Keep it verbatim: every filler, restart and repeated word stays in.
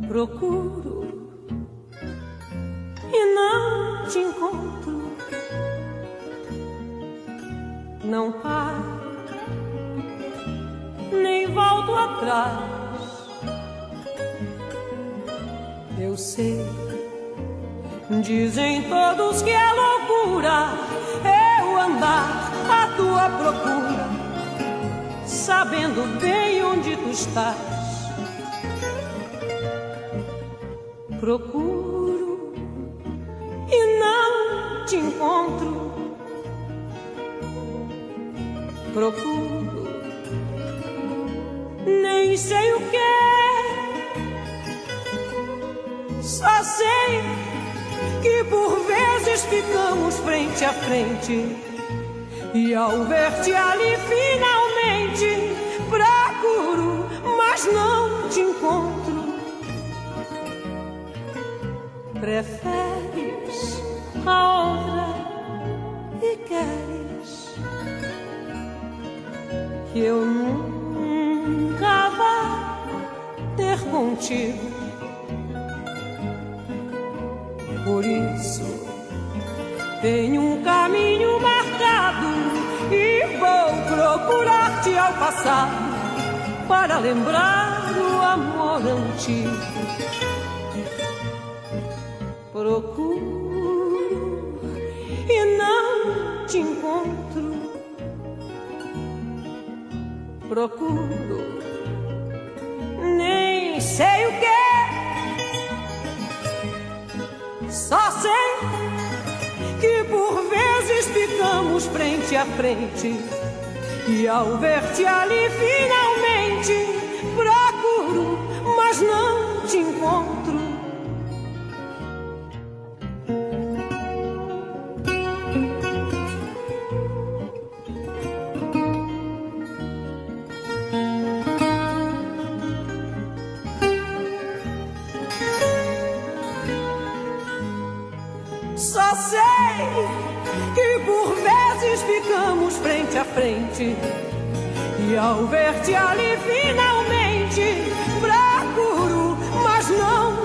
Procuro e não te encontro. Não paro, nem volto atrás. Eu sei, dizem todos que é loucura eu andar à tua procura, sabendo bem onde tu estás. Procuro e não te encontro. Procuro, nem sei o que é. Só sei que por vezes ficamos frente a frente, e ao ver-te ali finalmente procuro, mas não te encontro. Preferes a outra e queres que eu nunca vá ter contigo. Por isso tenho um caminho marcado e vou procurar-te ao passado para lembrar o amor antigo. Procuro e não te encontro. Procuro, nem sei o que é. Só sei que por vezes ficamos frente a frente, e ao ver-te ali finalmente procuro, mas não te encontro. Só sei que por vezes ficamos frente a frente, e ao ver-te ali finalmente procuro, mas não